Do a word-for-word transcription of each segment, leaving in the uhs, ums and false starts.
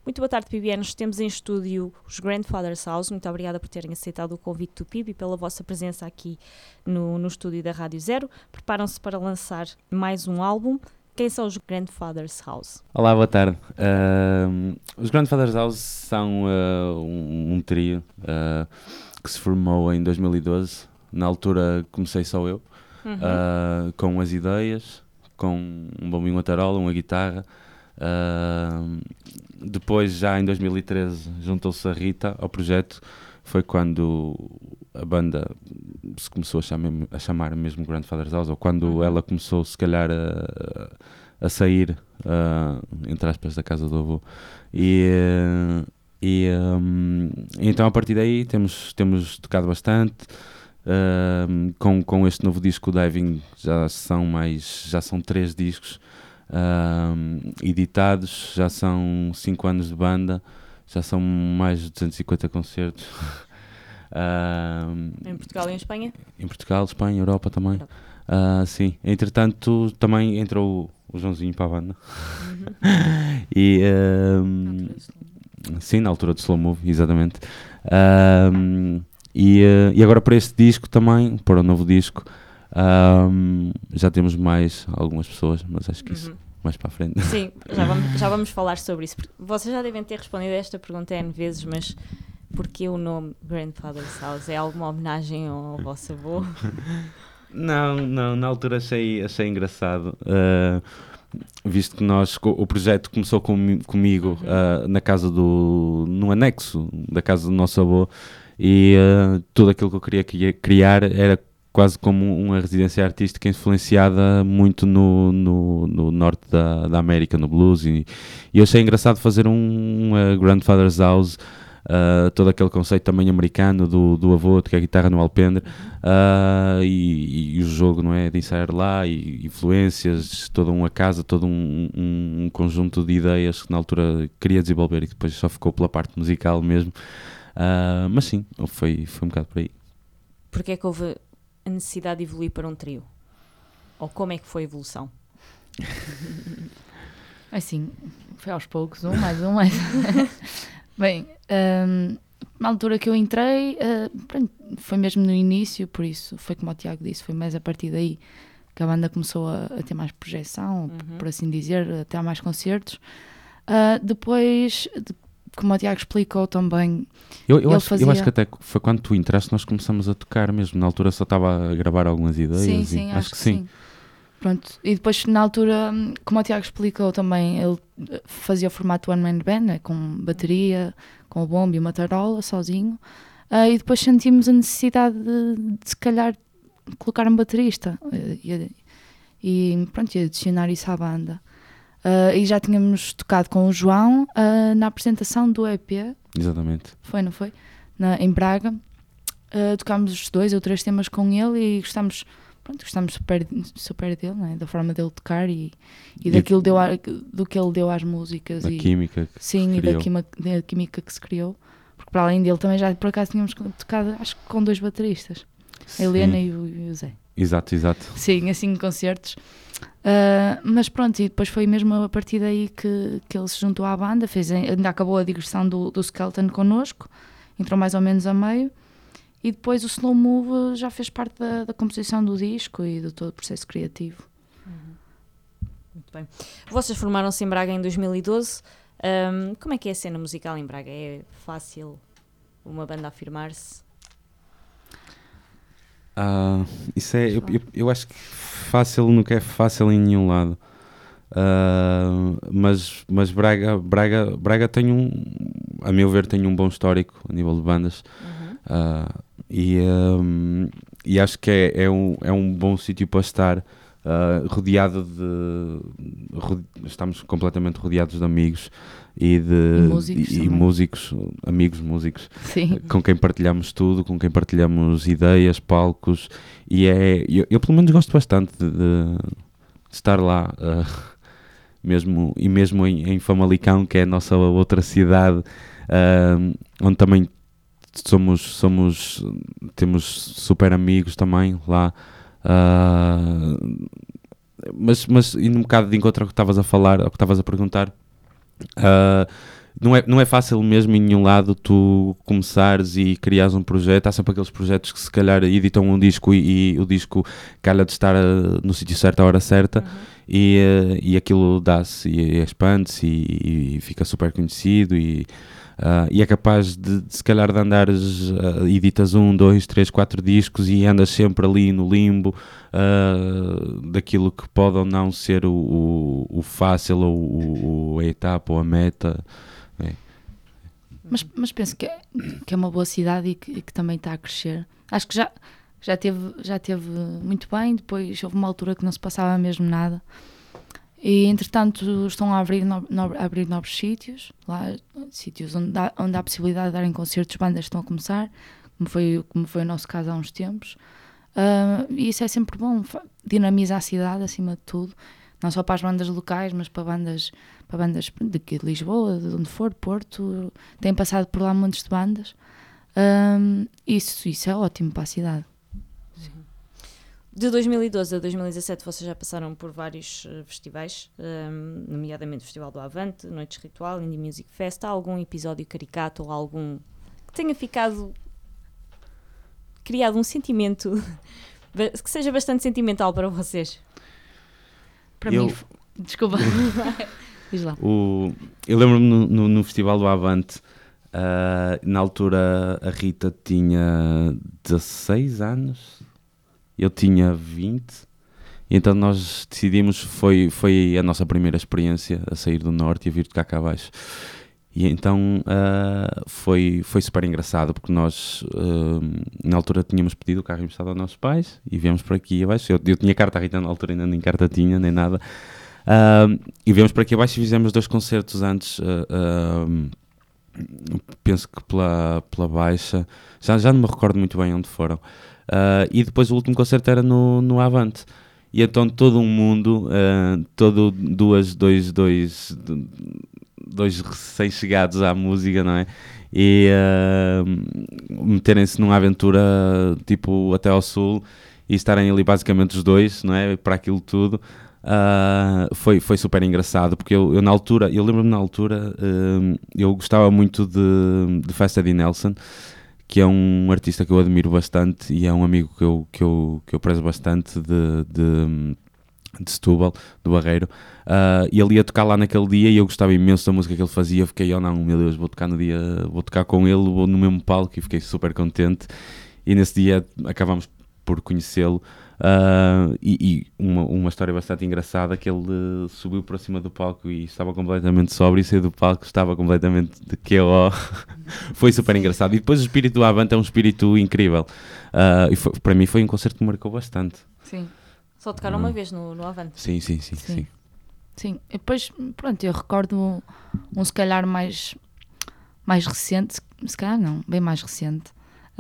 Muito boa tarde, Pibianos. Temos em estúdio os Grandfather's House. Muito obrigada por terem aceitado o convite do P I B e pela vossa presença aqui no, no estúdio da Rádio Zero. Preparam-se para lançar mais um álbum. Quem são os Grandfather's House? Olá, boa tarde. Uh, os Grandfather's House são uh, um, um trio uh, que se formou em dois mil e doze. Na altura comecei só eu, uhum. uh, com as ideias, com um bombinho, uma tarola, uma guitarra. Uh, depois, já em dois mil e treze, juntou-se a Rita ao projeto. Foi quando a banda se começou a chamar, a chamar mesmo Grandfather's House, ou quando uhum. ela começou, se calhar, a, a sair, uh, entre aspas, da casa do avô. E, uh, e um, então, a partir daí, temos, temos tocado bastante. Uh, com, com este novo disco, Diving, já são, mais, já são três discos uh, editados, já são cinco anos de banda. Já são mais de duzentos e cinquenta concertos. uh, em Portugal e em Espanha? Em Portugal, Espanha, Europa também. Europa. Uh, sim, entretanto também entrou o, o Joãozinho para a banda. Uhum. e, uh, sim, na altura do Slow Move, exatamente. Uh, e, uh, e agora para este disco também, para o novo disco, uh, já temos mais algumas pessoas, mas acho que isso... Uhum. mais para a frente. Sim, já vamos, já vamos falar sobre isso. Vocês já devem ter respondido a esta pergunta N vezes, mas porquê o nome Grandfather's House? É alguma homenagem ao vosso avô? Não, não, na altura achei, achei engraçado, uh, visto que nós, o projeto começou com, comigo uhum. uh, na casa do, no anexo da casa do nosso avô, e uh, tudo aquilo que eu queria criar era quase como uma residência artística influenciada muito no, no, no norte da, da América, no blues, e, e eu achei engraçado fazer um, uma Grandfather's House, uh, todo aquele conceito também americano do, do avô, que é a guitarra no alpendre, uh, e, e o jogo, não é, de ensaiar lá, e influências, toda uma casa, todo um, um, um conjunto de ideias que na altura queria desenvolver e que depois só ficou pela parte musical mesmo, uh, mas sim, foi, foi um bocado por aí. Porque é que houve a necessidade de evoluir para um trio? Ou como é que foi a evolução? Assim, foi aos poucos, um mais um mais. Bem, um, na altura que eu entrei, uh, foi mesmo no início, por isso foi como o Tiago disse, foi mais a partir daí que a banda começou a, a ter mais projeção, uhum. por assim dizer, a ter mais concertos. Uh, depois... De, como o Tiago explicou também, eu, eu, acho, fazia... eu acho que até foi quando tu entraste nós começamos a tocar mesmo, na altura só estava a gravar algumas ideias. Sim, e, sim, acho, acho que, que sim. sim. Pronto, e depois na altura, como o Tiago explicou também, ele fazia o formato One Man Band, né, com bateria, com o bombo e uma tarola, sozinho, uh, e depois sentimos a necessidade de, de se calhar colocar um baterista uh, e, e pronto, e adicionar isso à banda. Uh, e já tínhamos tocado com o João uh, na apresentação do E P. Exatamente. Foi, não foi? Na, em Braga. Uh, tocámos os dois ou três temas com ele e gostámos, pronto, gostámos super, super dele, né? Da forma dele tocar e, e, e daquilo deu a, do que ele deu às músicas. Da e, química que sim, se e criou. da, quima, da química que se criou. Porque para além dele também já por acaso tínhamos tocado, acho que com dois bateristas. A Helena e o, e o Zé. Exato, exato. Sim, assim concertos. Uh, mas pronto, e depois foi mesmo a partir daí que, que ele se juntou à banda, fez, ainda acabou a digressão do, do Skeleton connosco, entrou mais ou menos a meio, e depois o Slow Move já fez parte da, da composição do disco e de todo o processo criativo. Uhum. Muito bem. Vocês formaram-se em Braga em dois mil e doze. Um, como é que é a cena musical em Braga? É fácil uma banda afirmar-se? Uh, isso é, eu, eu, eu acho que fácil nunca é fácil em nenhum lado, uh, mas, mas Braga, Braga, Braga tem um, a meu ver, tem um bom histórico a nível de bandas, uhum. uh, e, um, e acho que é, é, um, é um bom sítio para estar, uh, rodeado de, rode, estamos completamente rodeados de amigos e de músicos, e, e músicos, amigos músicos, sim. com quem partilhamos tudo, com quem partilhamos ideias, palcos, e é, eu, eu pelo menos gosto bastante de, de estar lá, uh, mesmo, e mesmo em, em Famalicão, que é a nossa outra cidade, uh, onde também somos, somos, temos super amigos também lá, uh, mas, mas indo um bocado de encontro ao que estavas a falar, ao que estavas a perguntar, Uh, não é, não é fácil mesmo em nenhum lado tu começares e criares um projeto. Há sempre aqueles projetos que se calhar editam um disco e, e o disco calha de estar uh, no sítio certo à hora certa, uhum. e, uh, e aquilo dá-se e expande-se e, e fica super conhecido e, uh, e é capaz de, de se calhar de andares, uh, editas um, dois, três, quatro discos e andas sempre ali no limbo uh, daquilo que pode ou não ser o, o, o fácil ou o, o, a etapa ou a meta. É. Mas, mas penso que é, que é uma boa cidade e que, que também está a crescer. Acho que já, já, teve, já teve muito bem, depois houve uma altura que não se passava mesmo nada. E, entretanto, estão a abrir, no, no, a abrir novos sítios, lá, sítios onde há, onde há a possibilidade de darem concertos, bandas estão a começar, como foi, como foi o nosso caso há uns tempos. Uh, e isso é sempre bom, dinamiza a cidade acima de tudo. Não só para as bandas locais, mas para bandas, para bandas de, de Lisboa, de onde for, Porto. Têm passado por lá montes de bandas. Um, isso, isso é ótimo para a cidade. Uhum. De dois mil e doze a dois mil e dezassete vocês já passaram por vários uh, festivais, um, nomeadamente o Festival do Avante, Noites Ritual, Indie Music Fest. Há algum episódio caricato ou algum que tenha ficado... criado um sentimento que seja bastante sentimental para vocês? Para eu, mim, desculpa. Diz lá. O, eu lembro-me no, no, no Festival do Avante, uh, na altura a Rita tinha dezasseis anos, eu tinha vinte, e então nós decidimos, foi, foi a nossa primeira experiência a sair do Norte e a vir de cá cá abaixo. E então uh, foi, foi super engraçado, porque nós uh, na altura tínhamos pedido o carro emprestado aos nossos pais e viemos por aqui abaixo. Eu, eu tinha carta, a Rita na altura ainda nem carta tinha, nem nada. Uh, e viemos por aqui abaixo e fizemos dois concertos antes, uh, uh, penso que pela, pela Baixa, já, já não me recordo muito bem onde foram. Uh, e depois o último concerto era no, no Avante. E então todo um mundo, uh, todo duas, dois, dois... dois recém-chegados à música, não é? E uh, meterem-se numa aventura tipo até ao sul e estarem ali basicamente os dois, não é? Para aquilo tudo, uh, foi, foi super engraçado, porque eu, eu na altura, eu lembro-me na altura, uh, eu gostava muito de, de Fast Eddie Nelson, que é um artista que eu admiro bastante e é um amigo que eu, que eu, que eu prezo bastante de... de de Setúbal, do Barreiro, uh, e ele ia tocar lá naquele dia e eu gostava imenso da música que ele fazia. Eu fiquei, oh não, meu Deus, vou tocar no dia, vou tocar com ele, vou no mesmo palco, e fiquei super contente. E nesse dia acabámos por conhecê-lo, uh, e, e uma, uma história bastante engraçada, que ele uh, subiu para cima do palco e estava completamente sóbrio, e saiu do palco, estava completamente de Q O. Foi super engraçado. E depois o espírito do Avante é um espírito incrível, uh, e foi, para mim foi um concerto que me marcou bastante. Sim. Só tocaram hum. uma vez no, no Avante. Sim, sim, sim. Sim. sim. Sim. E depois, pronto, eu recordo um, um se calhar mais, mais recente, se calhar não, bem mais recente.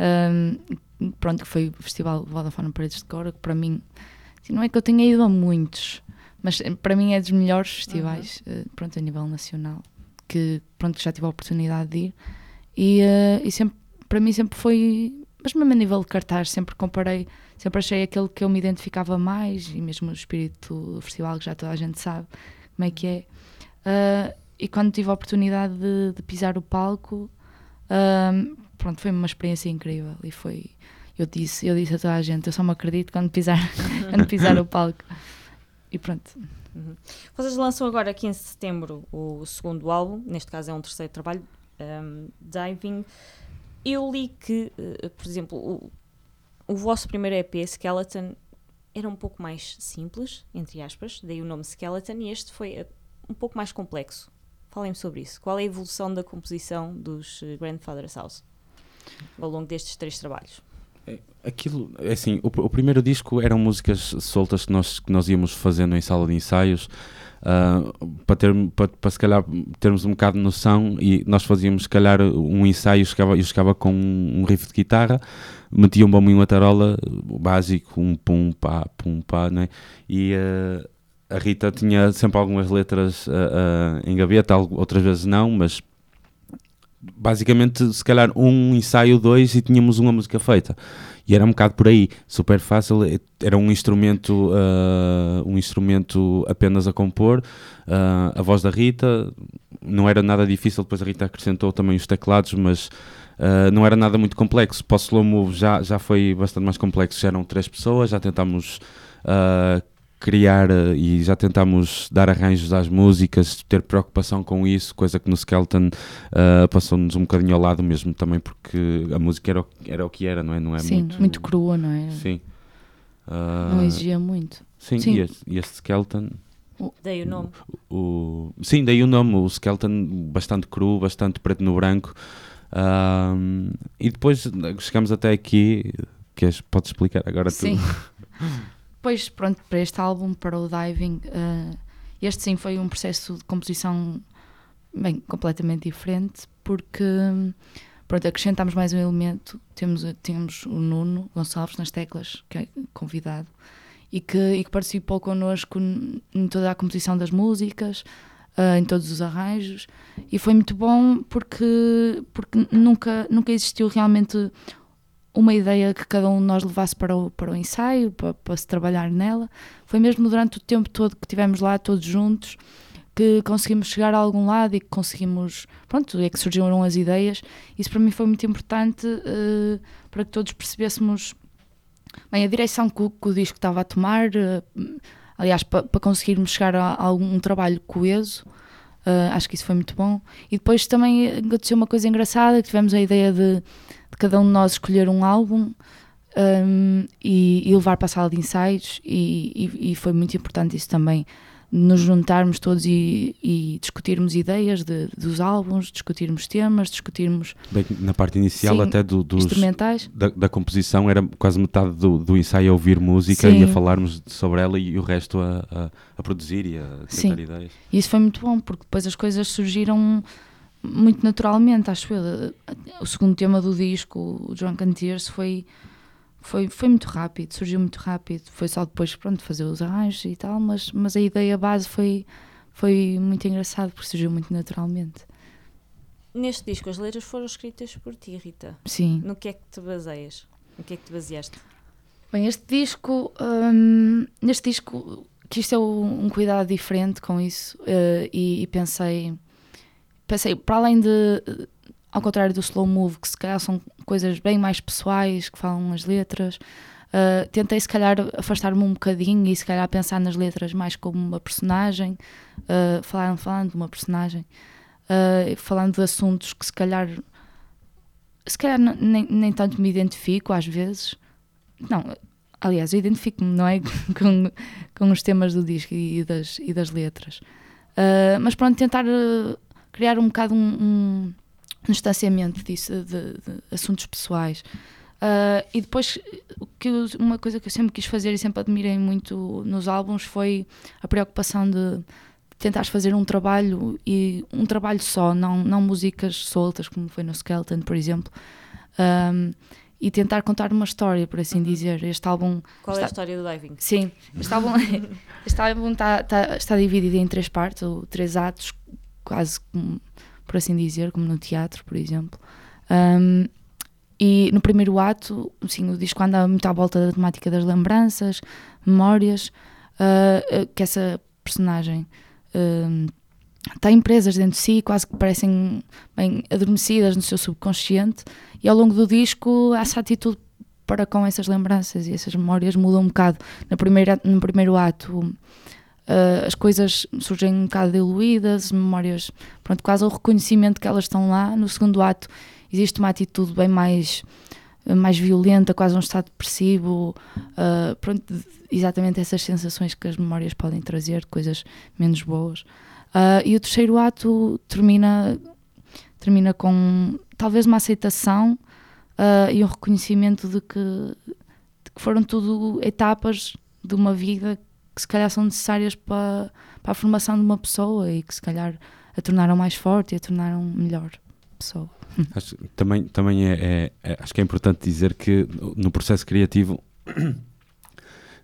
Um, pronto, que foi o Festival Vodafone Paredes de Cora, que para mim, assim, não é que eu tenha ido a muitos, mas para mim é dos melhores festivais, uhum. uh, pronto, a nível nacional, que pronto, já tive a oportunidade de ir. E, uh, e sempre, para mim sempre foi, mas mesmo a nível de cartaz, sempre comparei, sempre achei aquele que eu me identificava mais, e mesmo o espírito do festival, que já toda a gente sabe como é que é. Uh, e quando tive a oportunidade de, de pisar o palco, uh, pronto, foi uma experiência incrível. E foi, eu disse, eu disse a toda a gente, eu só me acredito quando pisar, quando pisar o palco. E pronto. Uhum. Vocês lançam agora, aqui em setembro, o segundo álbum, neste caso é um terceiro trabalho, um, Diving. Eu li que, uh, por exemplo, o, o vosso primeiro E P, Skeleton, era um pouco mais simples, entre aspas, daí o nome Skeleton, e este foi uh, um pouco mais complexo. Falem-me sobre isso. Qual é a evolução da composição dos uh, Grandfather's House ao longo destes três trabalhos? Aquilo, é assim, o, o primeiro disco eram músicas soltas que nós, que nós íamos fazendo em sala de ensaios, uh, para, ter, para, para se calhar termos um bocado de noção, e nós fazíamos se calhar um ensaio, chegava, eu chegava com um riff de guitarra, metia um bombo e uma tarola, básico, um pum, pá, pum, pá, né? E uh, a Rita tinha sempre algumas letras uh, uh, em gaveta, outras vezes não, mas basicamente, se calhar um ensaio, dois e tínhamos uma música feita. E era um bocado por aí, super fácil, era um instrumento, uh, um instrumento apenas a compor, uh, a voz da Rita, não era nada difícil, depois a Rita acrescentou também os teclados, mas uh, não era nada muito complexo. Para o Slow Move já, já foi bastante mais complexo, já eram três pessoas, já tentámos uh, criar uh, e já tentámos dar arranjos às músicas, ter preocupação com isso, coisa que no Skeleton uh, passou-nos um bocadinho ao lado mesmo também, porque a música era o, era o que era, não é? Não é sim, muito, muito crua, não é? Sim. Uh, não exigia muito. Sim, sim. E, este, e este Skeleton... Dei o nome. O, o, sim, dei o nome, o Skeleton bastante cru, bastante preto no branco. Uh, e depois chegamos até aqui, que és, podes explicar agora sim. tu. Depois, pronto, para este álbum, para o Diving, uh, este sim foi um processo de composição bem, completamente diferente, porque pronto, acrescentámos mais um elemento. Temos, temos o Nuno Gonçalves nas teclas, que é convidado, e que, e que participou connosco em toda a composição das músicas, uh, em todos os arranjos, e foi muito bom porque, porque nunca, nunca existiu realmente uma ideia que cada um de nós levasse para o, para o ensaio, para, para se trabalhar nela. Foi mesmo durante o tempo todo que estivemos lá, todos juntos, que conseguimos chegar a algum lado e que conseguimos, pronto, é que surgiram as ideias. Isso para mim foi muito importante uh, para que todos percebêssemos bem, a direção que o, que o disco estava a tomar, uh, aliás, para, para conseguirmos chegar a, a algum trabalho coeso. Uh, acho que isso foi muito bom. E depois também aconteceu uma coisa engraçada, que tivemos a ideia de, de cada um de nós escolher um álbum um, e, e levar para a sala de ensaios, e, e, e foi muito importante isso também, nos juntarmos todos e, e discutirmos ideias de, dos álbuns, discutirmos temas, discutirmos... Bem, na parte inicial sim, até do, dos, instrumentais. Da, da composição era quase metade do, do ensaio a ouvir música sim. e a falarmos sobre ela, e o resto a, a, a produzir e a tentar sim. ideias. E isso foi muito bom, porque depois as coisas surgiram muito naturalmente, acho eu. O segundo tema do disco, o Drunken Tears, foi... Foi, foi muito rápido, surgiu muito rápido. Foi só depois, pronto, fazer os arranjos e tal, mas, mas a ideia base foi, foi muito engraçado, porque surgiu muito naturalmente. Neste disco, as letras foram escritas por ti, Rita. Sim. No que é que te baseias? No que é que te baseaste? Bem, este disco, hum, neste disco, quis ter um, um cuidado diferente com isso, uh, e, e pensei, pensei, para além de... Ao contrário do Slow Move, que se calhar são coisas bem mais pessoais, que falam as letras, uh, tentei se calhar afastar-me um bocadinho e se calhar pensar nas letras mais como uma personagem, uh, falando, falando de uma personagem, uh, falando de assuntos que se calhar, se calhar nem, nem tanto me identifico às vezes. Não, aliás, eu identifico-me, não é? com, com os temas do disco e das, e das letras. Uh, mas pronto, tentar uh, criar um bocado um... um no distanciamento disso, de, de assuntos pessoais. Uh, e depois, que eu, uma coisa que eu sempre quis fazer e sempre admirei muito nos álbuns foi a preocupação de tentar fazer um trabalho, e um trabalho só, não, não músicas soltas, como foi no Skeleton, por exemplo, um, e tentar contar uma história, por assim dizer. Este álbum... Qual está, é a história do Diving? Sim, este álbum, este álbum está, está, está dividido em três partes, ou três atos, quase como... por assim dizer, como no teatro, por exemplo. Um, e no primeiro ato, sim, o disco anda muito à volta da temática das lembranças, memórias, uh, uh, que essa personagem uh, tem presas dentro de si, quase que parecem bem adormecidas no seu subconsciente, e ao longo do disco essa atitude para com essas lembranças e essas memórias muda um bocado. No primeiro, no primeiro ato... Uh, as coisas surgem um bocado diluídas, memórias, pronto, quase o reconhecimento que elas estão lá. No segundo ato existe uma atitude bem mais, mais violenta, quase um estado depressivo, uh, pronto, exatamente essas sensações que as memórias podem trazer, coisas menos boas. Uh, e o terceiro ato termina, termina com talvez uma aceitação uh, e um reconhecimento de que, de que foram tudo etapas de uma vida que se calhar são necessárias para, para a formação de uma pessoa e que se calhar a tornaram mais forte e a tornaram melhor pessoa. Acho, também também é, é, é, acho que é importante dizer que no processo criativo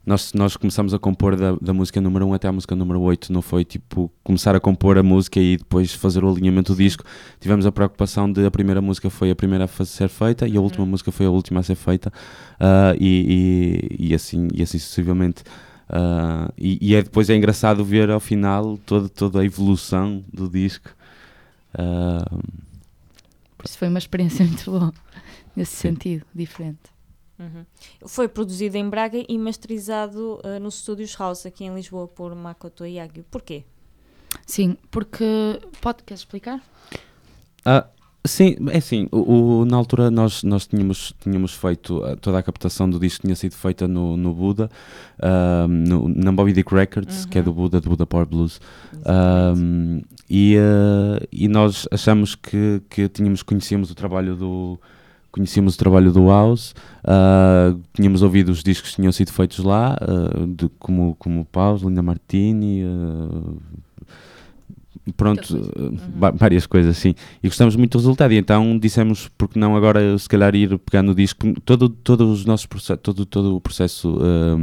nós, nós começamos a compor da, da música número um até a música número oito, não foi tipo começar a compor a música e depois fazer o alinhamento do disco. Tivemos a preocupação de a primeira música foi a primeira a ser feita e a última uhum. música foi a última a ser feita, uh, e, e, e, assim, e assim sucessivamente. Uh, e, e é, depois é engraçado ver ao final toda, toda a evolução do disco. Uh, Isso foi uma experiência muito boa, nesse sim. sentido, diferente. Uhum. Foi produzido em Braga e masterizado uh, nos estúdios House, aqui em Lisboa, por Makoto Yagyu. Porquê? Sim, porque... Pode, queres explicar? Uh, sim, é assim, o, o, na altura nós, nós tínhamos, tínhamos feito, uh, toda a captação do disco tinha sido feita no, no Buda, uh, no, na Moby Dick Records, uhum. que é do Buda, do Buda Power Blues. Um, e, uh, e nós achamos que, que tínhamos, conhecíamos o trabalho do... Conhecíamos o trabalho do House, uh, tínhamos ouvido os discos que tinham sido feitos lá, uh, de, como, como o Paus, Linda Martini, uh, pronto, uhum. várias coisas assim. E gostamos muito do resultado, e então dissemos, porque não agora se calhar ir pegar no disco, todo, todo, os nossos processos, todo, todo o processo uh,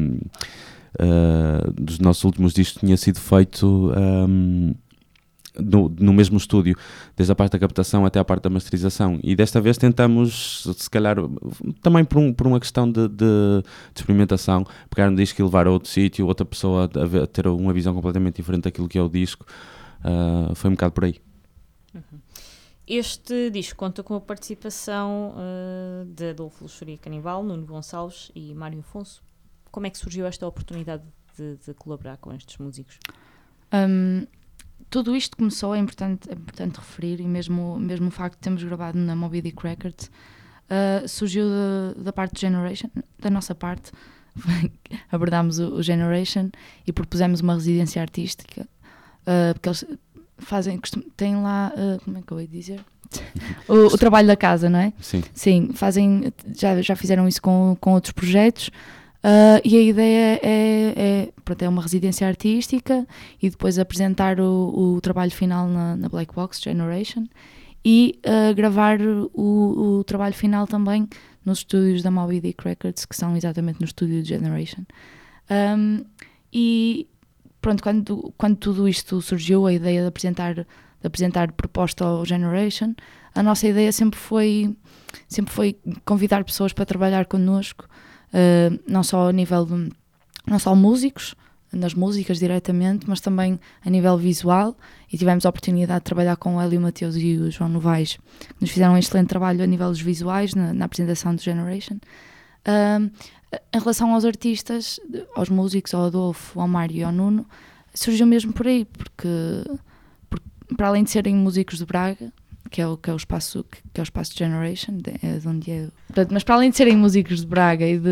uh, dos nossos últimos discos tinha sido feito... Um, No, no mesmo estúdio, desde a parte da captação até a parte da masterização, e desta vez tentamos, se calhar também por, um, por uma questão de, de, de experimentação, pegar um disco e levar a outro sítio, outra pessoa a, ver, a ter uma visão completamente diferente daquilo que é o disco. Uh, foi um bocado por aí. Uhum. Este disco conta com a participação uh, de Adolfo Luxúria Canibal, Nuno Gonçalves e Mário Afonso. Como é que surgiu esta oportunidade de, de colaborar com estes músicos? Um... Tudo isto começou, é importante, é importante referir, e mesmo, mesmo o facto de termos gravado na Moby Dick Records, uh, surgiu de, da parte do Generation, da nossa parte, abordámos o, o Generation e propusemos uma residência artística, uh, porque eles fazem, costum, têm lá, uh, como é que eu ia dizer? o, o trabalho da casa, não é? Sim. Sim, fazem, já, já fizeram isso com, com outros projetos. Uh, e a ideia é, é, pronto, é uma residência artística e depois apresentar o, o trabalho final na, na Black Box Generation e uh, gravar o, o trabalho final também nos estúdios da Moby Dick Records, que são exatamente no estúdio de Generation. Um, e pronto, quando, quando tudo isto surgiu, a ideia de apresentar, de apresentar proposta ao Generation, a nossa ideia sempre foi, sempre foi convidar pessoas para trabalhar connosco. Uh, não só a nível de, não só músicos, nas músicas diretamente, mas também a nível visual, e tivemos a oportunidade de trabalhar com o Hélio Mateus e o João Novaes, que nos fizeram um excelente trabalho a nível dos visuais na, na apresentação do Generation. Uh, em relação aos artistas, aos músicos, ao Adolfo, ao Mário e ao Nuno, surgiu mesmo por aí, porque, porque para além de serem músicos de Braga, que é o, que é o espaço que é o espaço de Generation, de, é de onde é. Portanto, mas para além de serem músicos de Braga e de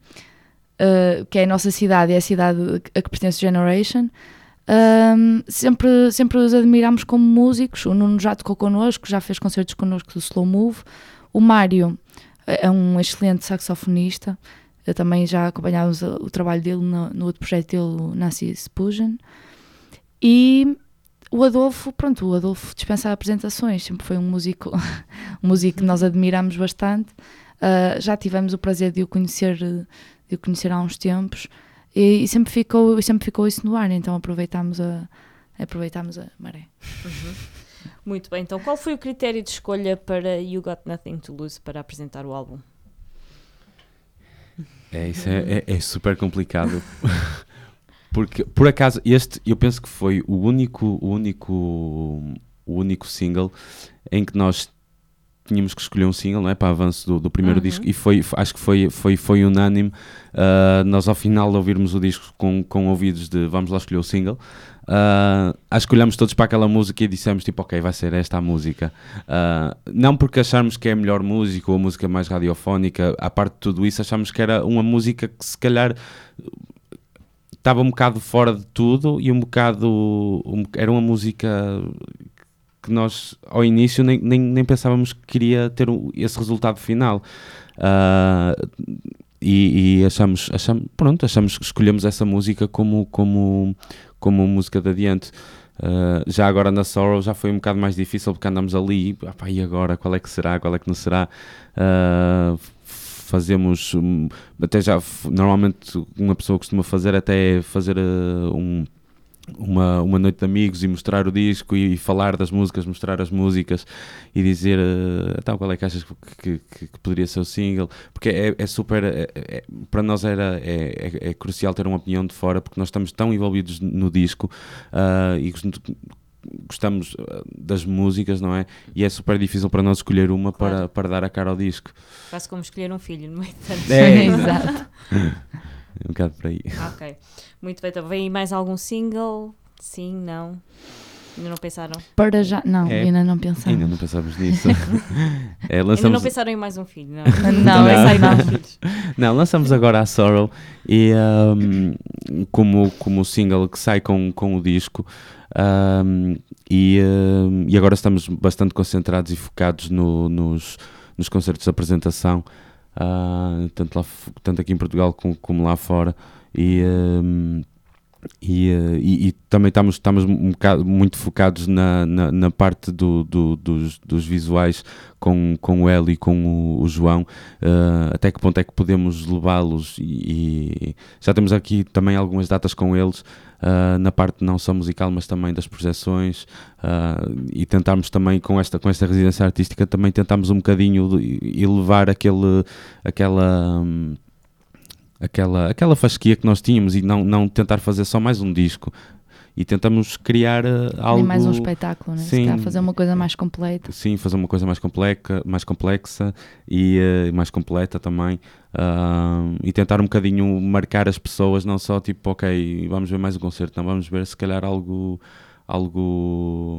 uh, que é a nossa cidade, é a cidade a que pertence a Generation, um, sempre, sempre os admiramos como músicos. O Nuno já tocou connosco, já fez concertos connosco do Slow Move. O Mário é um excelente saxofonista. Eu também já acompanhámos o trabalho dele no, no outro projeto dele, o Nancy Spurgeon. E o Adolfo, pronto, o Adolfo dispensa apresentações, sempre foi um músico, um músico que nós admiramos bastante. Uh, já tivemos o prazer de o conhecer, de o conhecer há uns tempos, e, e sempre, ficou, sempre ficou isso no ar, então aproveitámos a, aproveitámos a maré. Uhum. Muito bem, então qual foi o critério de escolha para You Got Nothing to Lose para apresentar o álbum? É, isso é, é, é super complicado. Porque, por acaso, este eu penso que foi o único, o único, o único single em que nós tínhamos que escolher um single, não é, para avanço do, do primeiro uhum. disco, e foi, acho que foi, foi, foi unânime. Uh, nós ao final de ouvirmos o disco com, com ouvidos de vamos lá escolher o single, uh, acho que olhamos todos para aquela música e dissemos tipo, ok, vai ser esta a música. Uh, não porque acharmos que é a melhor música ou a música mais radiofónica, à parte de tudo isso, achámos que era uma música que se calhar estava um bocado fora de tudo e um bocado, um, era uma música que nós ao início nem, nem, nem pensávamos que queria ter um, esse resultado final. Uh, e, e achamos, achamos, pronto, achamos que escolhemos essa música como, como, como música de adiante. Uh, já agora na Sorrow já foi um bocado mais difícil porque andamos ali, ah, pá, e agora qual é que será, qual é que não será? Uh, fazemos, um, até já, normalmente uma pessoa costuma fazer até fazer uh, um... Uma, uma noite de amigos e mostrar o disco e, e falar das músicas, mostrar as músicas e dizer uh, então, qual é que achas que, que, que, que poderia ser o single, porque é, é super é, é, para nós era, é, é, é crucial ter uma opinião de fora, porque nós estamos tão envolvidos no disco uh, e gostamos das músicas, não é? E é super difícil para nós escolher uma claro. para, para dar a cara ao disco. Quase como escolher um filho no meio de tantos. É, exato. É um bocado por aí. Ok, muito bem. Então, vem aí mais algum single? Sim, não? Ainda não pensaram? Para já, não, é, ainda não pensamos. Ainda não pensamos nisso. é, lançamos... Ainda não pensaram em mais um filho, não? não, não, não. mais filhos. Não, lançamos agora a Sorrow e um, como, como single que sai com, com o disco um, e, um, e agora estamos bastante concentrados e focados no, nos, nos concertos de apresentação. Uh, tanto, lá, tanto aqui em Portugal como, como lá fora e, um, e, uh, e, e também estamos, estamos um bocado, muito focados na, na, na parte do, do, dos, dos visuais com, com o Hélio e com o, o João, uh, até que ponto é que podemos levá-los e, e já temos aqui também algumas datas com eles. Uh, na parte não só musical, mas também das projeções uh, e tentarmos também com esta, com esta residência artística também tentarmos um bocadinho elevar aquele, aquela, um, aquela, aquela fasquia que nós tínhamos e não, não tentar fazer só mais um disco. E tentamos criar uh, algo... Nem mais um espetáculo, né? Sim, se fazer uma coisa mais completa. Sim, fazer uma coisa mais complexa, mais complexa e uh, mais completa também. Uh, e tentar um bocadinho marcar as pessoas, não só tipo, ok, vamos ver mais um concerto, não, vamos ver se calhar algo... algo...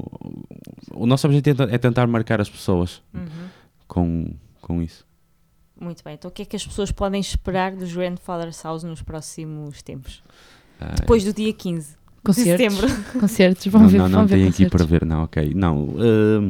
O nosso objetivo é tentar marcar as pessoas uhum. com, com isso. Muito bem, então o que é que as pessoas podem esperar dos Grandfather's House nos próximos tempos? Uh, Depois do dia quinze. Concertos, de setembro. Concertos, vão não, ver, não, não vão tem ver aqui para ver, não, ok. Não, uh,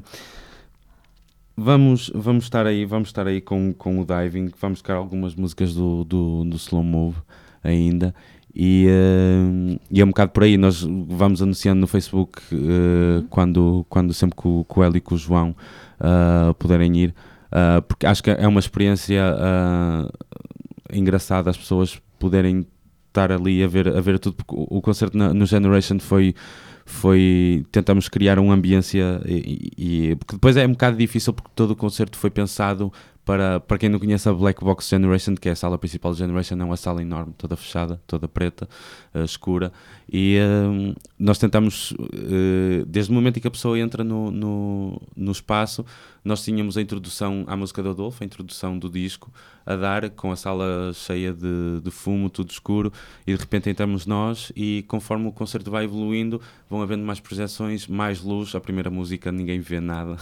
vamos, vamos estar aí, vamos estar aí com, com o Diving, vamos tocar algumas músicas do, do, do Slow Move ainda. E, uh, e é um bocado por aí, nós vamos anunciando no Facebook uh, uhum. quando, quando sempre que o, que o Hélio e com o João uh, puderem ir, uh, porque acho que é uma experiência uh, engraçada as pessoas poderem estar ali a ver, a ver tudo, porque o, o concerto na, no Generation foi, foi tentamos criar uma ambiência e, e porque depois é um bocado difícil porque todo o concerto foi pensado para, para quem não conhece a Black Box Generation, que é a sala principal de Generation, é uma sala enorme, toda fechada, toda preta, uh, escura, e uh, nós tentamos, uh, desde o momento em que a pessoa entra no, no, no espaço, nós tínhamos a introdução à música do Adolfo, a introdução do disco, a dar, com a sala cheia de, de fumo, tudo escuro, e de repente entramos nós, e conforme o concerto vai evoluindo, vão havendo mais projeções, mais luz, a primeira música ninguém vê nada.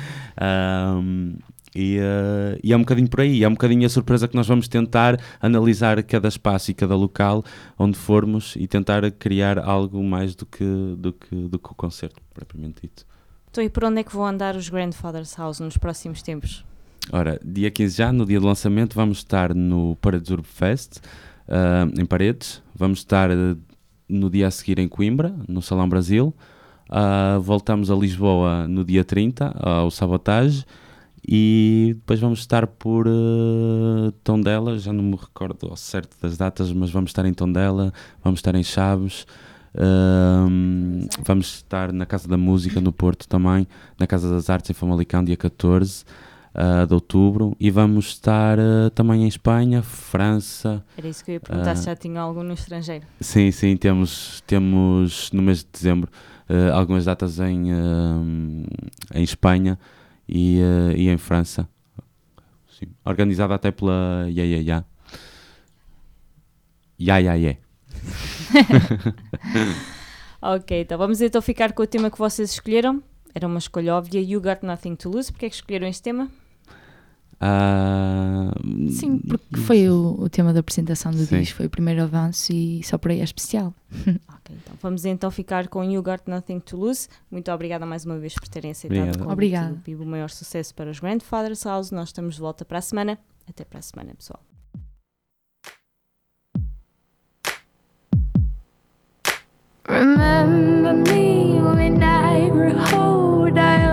um, E, uh, e é um bocadinho por aí, é um bocadinho a surpresa que nós vamos tentar analisar cada espaço e cada local onde formos e tentar criar algo mais do que, do que, do que o concerto, propriamente dito. Então, e por onde é que vão andar os Grandfather's House nos próximos tempos? Ora, dia quinze já, no dia do lançamento, vamos estar no Paredes Urb Fest, uh, em Paredes, vamos estar uh, no dia a seguir em Coimbra, no Salão Brasil, uh, voltamos a Lisboa no dia trinta, ao Sabotage, e depois vamos estar por uh, Tondela, já não me recordo ao certo das datas, mas vamos estar em Tondela, vamos estar em Chaves, uh, vamos estar na Casa da Música no Porto também, na Casa das Artes em Famalicão dia catorze uh, de outubro, e vamos estar uh, também em Espanha, França. Era isso que eu ia perguntar, uh, se já tinha algum no estrangeiro. Sim, sim, temos, temos no mês de dezembro uh, algumas datas em, uh, em Espanha E, uh, e em França, sim. Organizada até pela Ya Ya Ya Ya Ya Ya. Ok, então vamos então ficar com o tema que vocês escolheram. Era uma escolha óbvia, You Got Nothing to Lose. Porquê é que escolheram este tema? Uh, Sim, porque foi o, o tema da apresentação do sim. disco, foi o primeiro avanço e só por aí é especial. Ok, então vamos então ficar com You Got Nothing to Lose. Muito obrigada mais uma vez por terem aceitado o convite do P I B. O maior sucesso para os Grandfather's House. Nós estamos de volta para a semana. Até para a semana, pessoal. Remember me when I grew old, I